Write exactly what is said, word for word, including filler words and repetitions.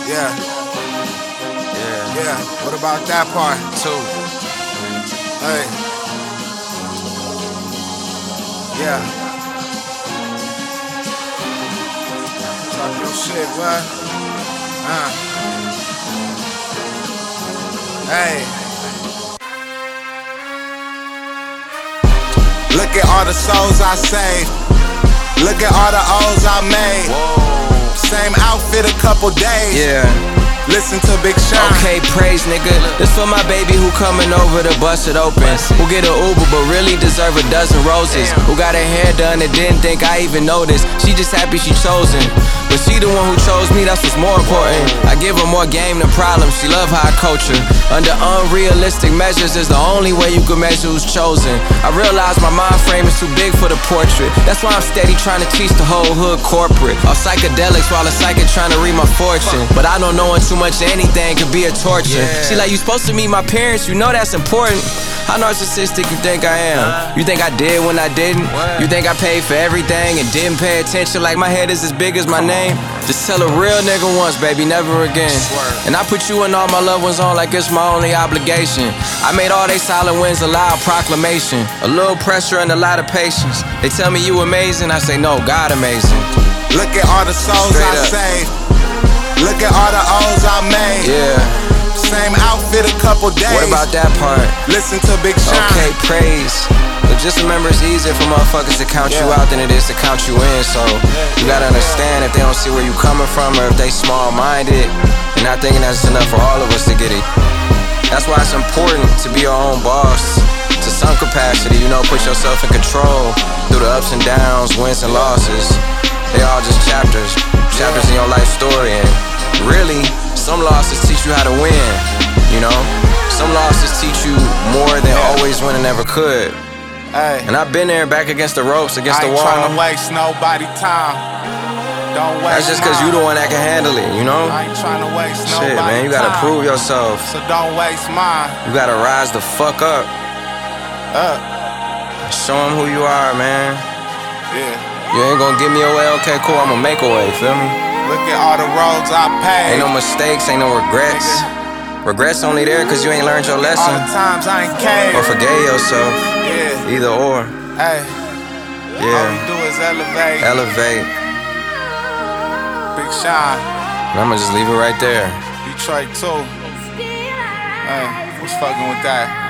Yeah. Yeah. Yeah. What about that part? Two. Hey. Yeah. Talk your shit, what? Uh. Hey. Look at all the souls I saved. Look at all the O's I made. Whoa. Same outfit a couple days. Yeah. Listen to Big Sean. Okay, praise, nigga. This for my baby who coming over to bust it open. Who get an Uber but really deserve a dozen roses. Who got her hair done and didn't think I even noticed. She just happy she chosen. But she the one who chose me, that's what's more important. I give her more game than problems, she love how I coach her. Under unrealistic measures is the only way you can measure who's chosen. I realize my mind frame is too big for the portrait. That's why I'm steady trying to teach the whole hood corporate. All psychedelics while a psychic trying to read my fortune. But I don't know too much of anything could be a torture. Yeah. She like, you supposed to meet my parents, you know that's important. How narcissistic you think I am? You think I did when I didn't? You think I paid for everything and didn't pay attention like my head is as big as my name? Just tell a real nigga once, baby, never again. And I put you and all my loved ones on like it's my only obligation. I made all they silent wins a loud proclamation. A little pressure and a lot of patience. They tell me you amazing, I say no, God amazing. Look at all the souls I saved. Look at all the O's I made. Yeah. Same outfit a couple days. What about that part? Listen to Big Sean. Okay, praise. But just remember it's easier for motherfuckers to count yeah. you out than it is to count you in. So you gotta understand if they don't see where you coming from or if they small-minded and not thinking that's enough for all of us to get it. That's why it's important to be your own boss. To some capacity, you know, put yourself in control through the ups and downs, wins and losses. They all just chapters, chapters in your life story. And really, some losses teach you how to win, you know? Some losses teach you more than yeah. always winning ever could. Hey. And I've been there back against the ropes, against I the ain't wall. trying to waste nobody time. Don't waste That's just cause mine. you the one that can handle it, you know? I ain't trying to waste Shit, nobody man, you gotta time. prove yourself. So don't waste mine. You gotta rise the fuck up. Up. Show them who you are, man. Yeah. You ain't gonna give me a way, okay, cool, I'ma make a way, feel me? Look at all the roads I paved. Ain't no mistakes, ain't no regrets. Nigga. Regrets only there cause you ain't learned your lesson. All the times I ain't caved. Or forgave yourself. Yeah. Either or. Hey. Yeah. All we do is elevate. Elevate. Big Sean. And I'ma just leave it right there. Detroit too. Hey, who's fucking with that?